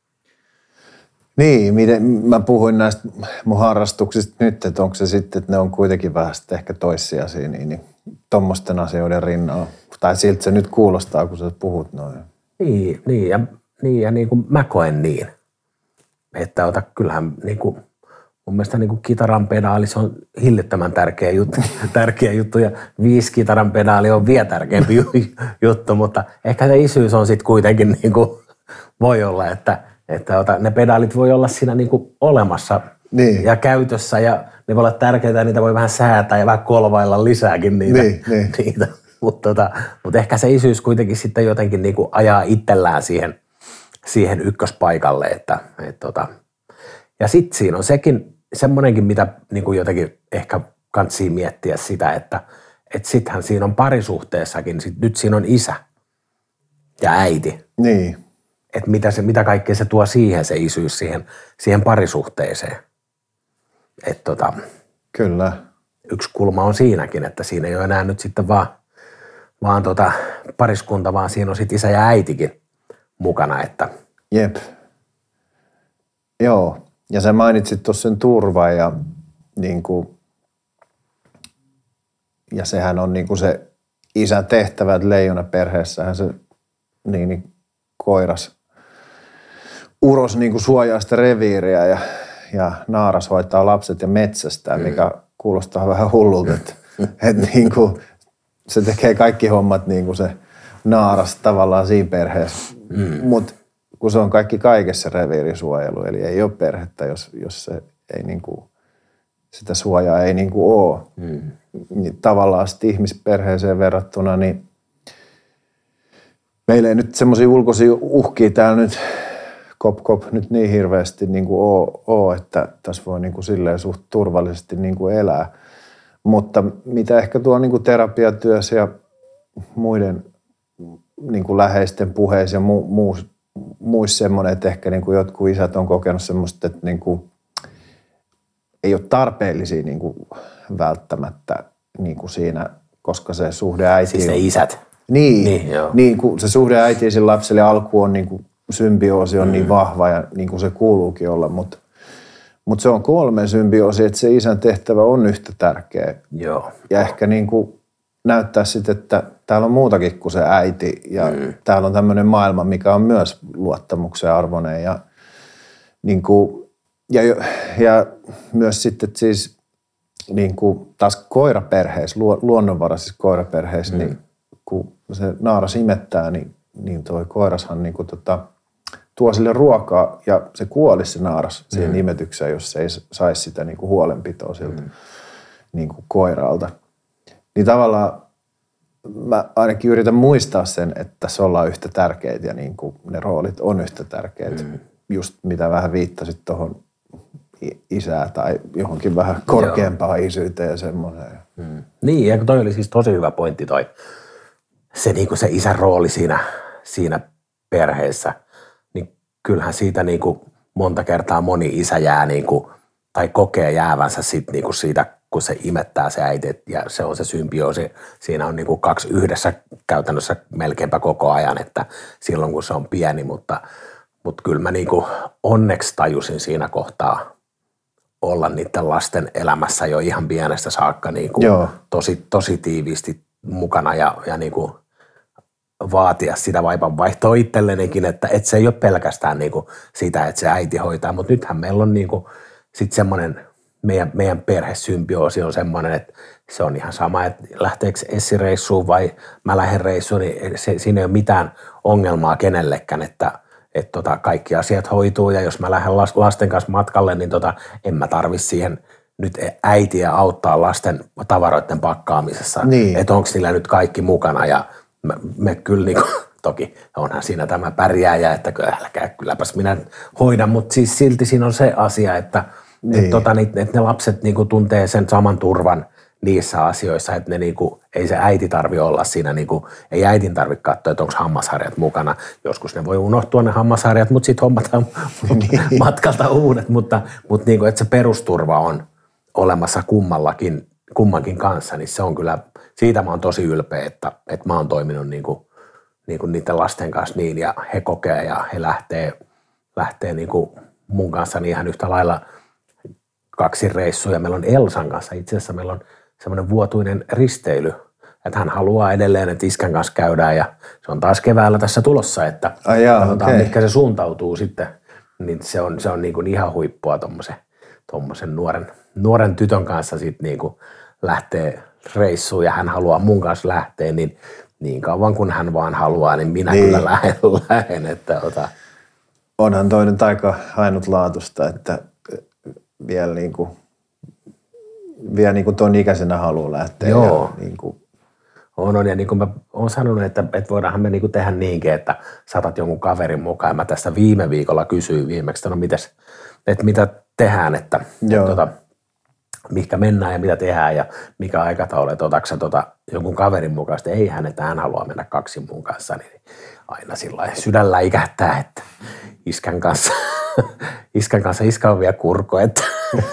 Niin, miten, mä puhuin näistä mun harrastuksista nyt, että onko se sitten, että ne on kuitenkin vähän sitten ehkä toissijaisia, niin, niin tuommoisten asioiden rinnalla. Tai siltä se nyt kuulostaa, kun sä puhut noin. Niin, niin ja, niin, ja niin kuin mä koen niin, että ota, kyllähän niin kuin, mun mielestä niin kuin kitaran pedaali, se on hillittömän tärkeä juttu, tärkeä juttu ja viisi kitaran pedaali on vielä tärkeämpi juttu, mutta ehkä se isyys on sitten kuitenkin niin kuin, voi olla, että Että ota, ne pedaalit voi olla siinä niinku olemassa niin. ja käytössä ja ne voi olla tärkeitä ja niitä voi vähän säätää ja vähän kolvailla lisääkin niitä. Niin, niin. niitä. Mutta tota, mut ehkä se isyys kuitenkin sitten jotenkin niinku ajaa itsellään siihen, siihen ykköspaikalle. Että, et tota. Ja sitten siinä on sekin semmoinenkin, mitä niinku jotenkin ehkä kantsii miettiä sitä, että et sittenhän siinä on parisuhteessakin, sit nyt siinä on isä ja äiti. Niin. Että mitä, se, mitä kaikkea se tuo siihen, se isyys, siihen, siihen parisuhteeseen. Et tota, Kyllä. Yksi kulma on siinäkin, että siinä ei ole enää nyt sitten vaan, vaan tota pariskunta, vaan siinä on sitten isä ja äitikin mukana. Että. Jep. Joo. Ja sä mainitsit tuossa sen turvan ja, niin kuin, ja sehän on niin kuin se isän tehtävä, että leijonaperheessähän se niin, niin koiras uros niin kuin suojaa sitä reviiriä ja, ja naaras hoitaa lapset ja metsästää, mikä kuulostaa vähän hullulta, että, että niin kuin se tekee kaikki hommat niin kuin se naaras tavallaan siinä perheessä. Mm. Mutta kun se on kaikki kaikessa reviirisuojelu, eli ei ole perhettä, jos, jos se ei niin kuin, sitä suojaa ei niin kuin ole. Mm. Niin tavallaan sitten ihmisperheeseen verrattuna, niin meillä ei nyt semmoisia ulkoisia uhkia täällä nyt kop kop nyt niin hirveästi niin kuin ole, ole, että tässä voi niin kuin silleen suht turvallisesti niin kuin elää. Mutta mitä ehkä tuo niin kuin terapiatyössä ja muiden niin kuin läheisten puheissa ja mu, muu, muissa semmoinen, että ehkä niin kuin jotkut isät on kokenut semmoista, että niin kuin ei ole tarpeellisia niin kuin välttämättä niin kuin siinä, koska se suhde äitiin... Siis ne isät. Niin, niin, niin kun se suhde äitiin sille lapselle alku on niin kuin symbioosi on mm. niin vahva ja niin kuin se kuuluukin olla, mutta, mutta se on kolmen symbioosi, että se isän tehtävä on yhtä tärkeä. Joo. Ja ehkä niin kuin näyttää sitten, että täällä on muutakin kuin se äiti ja mm. täällä on tämmöinen maailma, mikä on myös luottamuksen arvoinen ja niin kuin ja, ja myös sitten siis niin kuin taas koiraperheissä, luonnonvaraisissa koiraperheissä, mm. niin kun se naaras imettää, niin, niin toi koirashan niin kuin tota, tuo sille ruokaa ja se kuolisi se naaras siihen mm. imetykseen, jos se ei saisi sitä niin kuin huolenpitoa siltä mm. niin kuin koiralta. Niin tavallaan mä ainakin yritän muistaa sen, että tässä ollaan yhtä tärkeitä ja niin kuin ne roolit on yhtä tärkeitä. Mm. Just mitä vähän viittasit tuohon isää tai johonkin vähän korkeampaan Joo. isyyteen ja semmoiseen. Mm. Niin, ja toi oli siis tosi hyvä pointti toi. Se, niin kuin se isän rooli siinä, siinä perheessä, niin kyllähän siitä niin kuin monta kertaa moni isä jää niin kuin, tai kokee jäävänsä sit niin kuin siitä, kun se imettää se äiti, ja se on se symbioosi. Siinä on niin kuin kaksi yhdessä käytännössä melkeinpä koko ajan, että silloin kun se on pieni, mutta, mutta kyllä mä niin kuin onneksi tajusin siinä kohtaa olla niiden lasten elämässä jo ihan pienestä saakka niin kuin tosi, tosi tiiviisti mukana ja, ja niin kuin vaatia sitä vaipanvaihtoa itsellenikin, että, että se ei ole pelkästään niin kuin sitä, että se äiti hoitaa, mutta nythän meillä on niin kuin sitten semmoinen, meidän, meidän perhesymbioosi on semmoinen, että se on ihan sama, että lähteekö Essi reissuun vai mä lähden reissuun, niin se, siinä ei ole mitään ongelmaa kenellekään, että että tota, kaikki asiat hoituu ja jos mä lähden lasten kanssa matkalle, niin tota, en mä tarvitse siihen nyt äitiä auttaa lasten tavaroiden pakkaamisessa. Niin. Että onko niillä nyt kaikki mukana ja me, me kyllä niin kuin, toki onhan siinä tämä pärjääjä, että älkää kylläpäs minä hoidan, mutta siis silti siinä on se asia, että niin. et, tota, niin, että ne lapset niin kuin tuntee sen saman turvan niissä asioissa, että ne niinku, ei se äiti tarvi olla siinä, niinku, ei äitin tarvi katsoa, että onko hammasharjat mukana. Joskus ne voi unohtua ne hammasharjat, mutta sitten hommataan matkalta uudet, mutta, mutta niinku, että se perusturva on olemassa kummallakin, kummankin kanssa, niin se on kyllä, siitä mä oon tosi ylpeä, että, että mä oon toiminut niinku, niinku niiden lasten kanssa niin, ja he kokee ja he lähtee, lähtee niinku mun kanssa niin ihan yhtä lailla kaksi reissuja. Meillä on Elsan kanssa, itse asiassa meillä on semmoinen vuotuinen risteily, että hän haluaa edelleen, että iskän kanssa käydään ja se on taas keväällä tässä tulossa, että Ai jaa, katsotaan, okay. mitkä se suuntautuu sitten, niin se on, se on niin kuin ihan huippua tommosen, tommosen nuoren, nuoren tytön kanssa sitten niin kuin lähtee reissuun ja hän haluaa mun kanssa lähteä, niin niin kauan kun hän vaan haluaa, niin minä niin. kyllä lähden, lähden että ota. Onhan toinen aika ainutlaatuista, että vielä niin kuin vielä niin kuin ton ikäisenä haluaa lähteä. Joo. Ja niin kuin. On, on, ja niin kuin mä oon sanonut, että, että voidaanhan me niin kuin tehdä niinkin, että saatat jonkun kaverin mukaan. Ja mä tästä viime viikolla kysyin viimeksi, että no mites, että mitä tehdään, että, että tota, mihinkä mennään ja mitä tehdään ja mikä aikataulu, että otatko tota, jonkun kaverin mukaan, että ei hän, että hän haluaa mennä kaksin mun kanssa, niin aina sillä sydän läikähtää, että iskän kanssa, iskän kanssa iskä on vielä kurko, että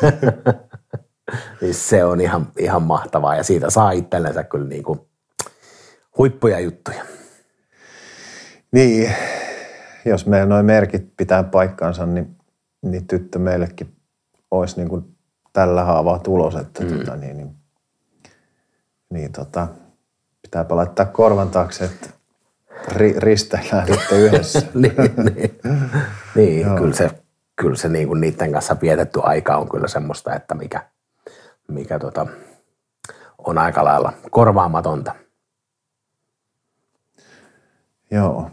niin se on ihan, ihan mahtavaa ja siitä saa itsellensä kyllä niin kuin huippuja juttuja. Niin, jos meillä nuo merkit pitää paikkaansa, niin, niin tyttö meillekin olisi niin kuin tällä haavaa tulos, että mm. tota, niin, niin, niin tota, pitääpä laittaa korvan taakse, että ri, risteillään sitten yhdessä. niin, niin, niin kyllä se, kyllä se niin kuin niiden kanssa vietetty aika on kyllä semmoista, että mikä, mikä tota, on aika lailla korvaamatonta. Joo.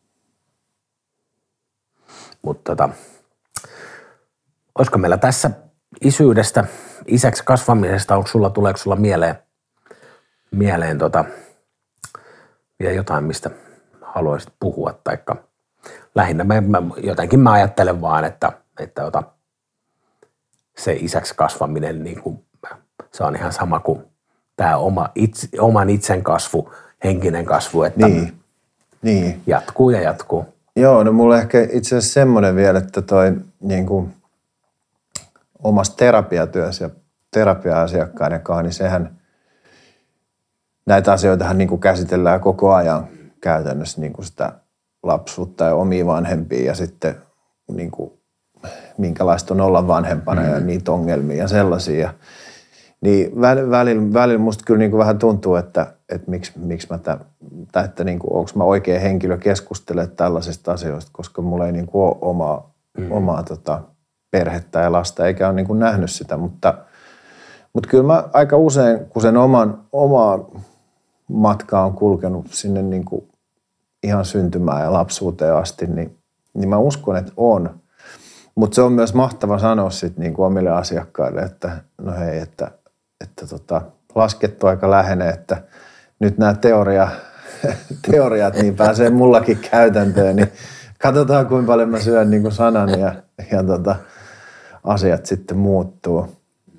Mutta tota, olisiko meillä tässä isyydestä, isäksi kasvamisesta, onko sulla, tuleeko sulla mieleen, mieleen tota, vielä jotain, mistä haluaisit puhua, taikka lähinnä mä, mä, jotenkin mä ajattelen vaan, että, että ota, se isäksi kasvaminen, niin kuin, se on ihan sama kuin tämä oma itse, oman itsen kasvu, henkinen kasvu, että niin. Niin. jatkuu ja jatkuu. Joo, no mulla ehkä itse asiassa semmoinen vielä, että toi niin kuin omassa terapiatyössä ja terapia-asiakkaiden kanssa, niin sehän, näitä asioitahan niin kuin käsitellään koko ajan käytännössä niin kuin sitä lapsuutta ja omia vanhempia ja sitten niin kuin, minkälaista on olla vanhempana mm. ja niitä ongelmia ja sellaisia. Niin välillä, välillä musta kyllä niin kuin vähän tuntuu, että, että miksi, miksi mä, tämän, tai että niin kuin, onko mä oikea henkilö keskustelemaan tällaisista asioista, koska mulla ei niin kuin ole omaa, mm. omaa tota, perhettä ja lasta, eikä ole niin kuin nähnyt sitä, mutta, mutta kyllä mä aika usein, kun sen oman, omaa matkaa on kulkenut sinne niin kuin ihan syntymään ja lapsuuteen asti, niin, niin mä uskon, että on. Mutta se on myös mahtava sanoa sitten niin kuin omille asiakkaille, että no hei, että, että tota, laskettu aika lähenee, että nyt nämä teoria, teoriat niin pääsee mullakin käytäntöön, niin katsotaan kuinka paljon mä syön niin kuin sanan ja, ja tota, asiat sitten muuttuu.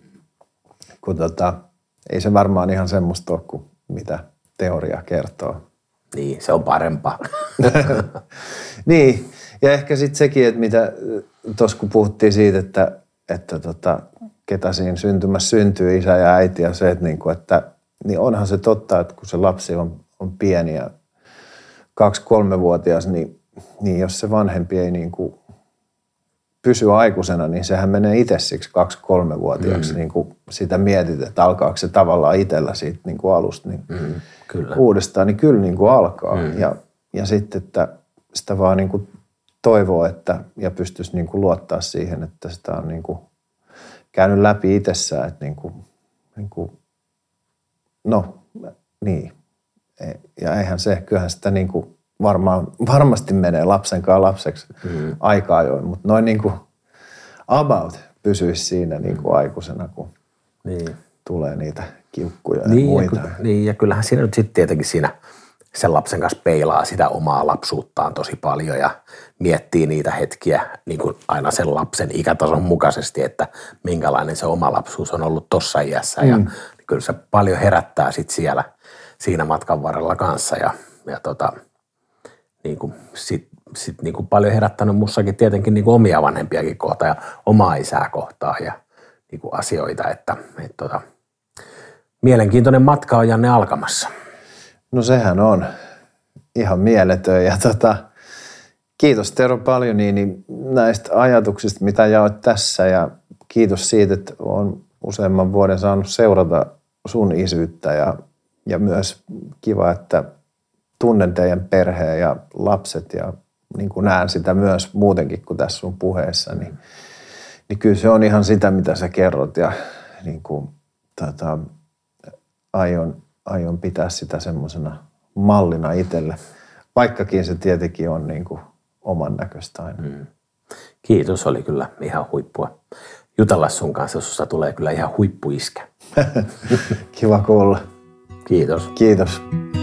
Kun tota, ei se varmaan ihan semmoista ole kuin mitä teoria kertoo. Niin, se on parempaa. Niin, ja ehkä sitten sekin, että mitä tuossa kun puhuttiin siitä, että, että tota, ketä siinä syntymässä syntyy, isä ja äiti ja se, että, niinku, että niin onhan se totta, että kun se lapsi on, on pieni ja kaksi-kolmevuotias, niin, niin jos se vanhempi ei niinku pysy aikuisena, niin sehän menee itse siksi kaksi-kolmevuotiaaksi, mm. niin kuin sitä mietit, että alkaako se tavallaan itsellä siitä niin kuin alusta niin mm, kyllä. uudestaan, niin kyllä niin kuin alkaa. Mm. Ja, ja sitten, että sitä vaan niin kuin toivoo, että ja pystyisi niin kuin luottaa siihen, että sitä on niin kuin käynyt läpi itsessään, että niin kuin, niin kuin, no niin. Ja eihän se, kyllähän sitä niin kuin varmaan, varmasti menee lapsenkaan lapseksi mm. aika ajoin, mutta noin niin kuin about pysyisi siinä niin kuin aikuisena, kun niin. tulee niitä kiukkuja niin, ja muita. Ja, niin, ja kyllähän siinä nyt sitten tietenkin siinä sen lapsen kanssa peilaa sitä omaa lapsuuttaan tosi paljon ja miettii niitä hetkiä niin kuin aina sen lapsen ikätason mukaisesti, että minkälainen se oma lapsuus on ollut tossa iässä. Mm. Ja kyllä se paljon herättää sitten siellä siinä matkan varrella kanssa ja, ja tota, niin kuin sit, sit niin kuin paljon herättänyt mussakin tietenkin niin kuin omia vanhempiakin kohtaa ja omaa isää kohtaa ja niin kuin asioita, että et tota, mielenkiintoinen matka on Janne alkamassa. No sehän on ihan mieletön ja tota, kiitos Tero paljon niin näistä ajatuksista, mitä jaoit tässä ja kiitos siitä, että olen useamman vuoden saanut seurata sun isyyttä ja, ja myös kiva, että tunnen teidän perheen ja lapset ja niin kuin näen sitä myös muutenkin kuin tässä sun puheessa, niin, niin kyllä se on ihan sitä, mitä sä kerrot ja niin kuin, tota, aion, aion pitää sitä semmoisena mallina itselle, vaikkakin se tietenkin on niin kuin oman näköistä aina. Mm. Kiitos, oli kyllä ihan huippua. Jutella sun kanssa, susta tulee kyllä ihan huippuiskä. Kiva kuulla. Kiitos. Kiitos.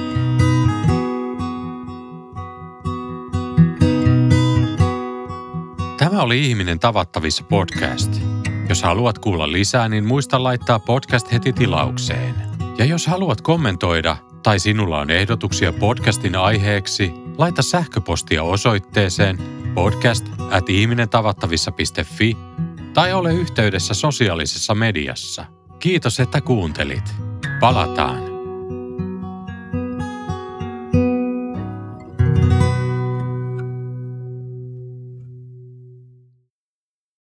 Tämä oli Ihminen tavattavissa podcast. Jos haluat kuulla lisää, niin muista laittaa podcast heti tilaukseen. Ja jos haluat kommentoida tai sinulla on ehdotuksia podcastin aiheeksi, laita sähköpostia osoitteeseen podcast at ihminentavattavissa piste fi tai ole yhteydessä sosiaalisessa mediassa. Kiitos, että kuuntelit. Palataan.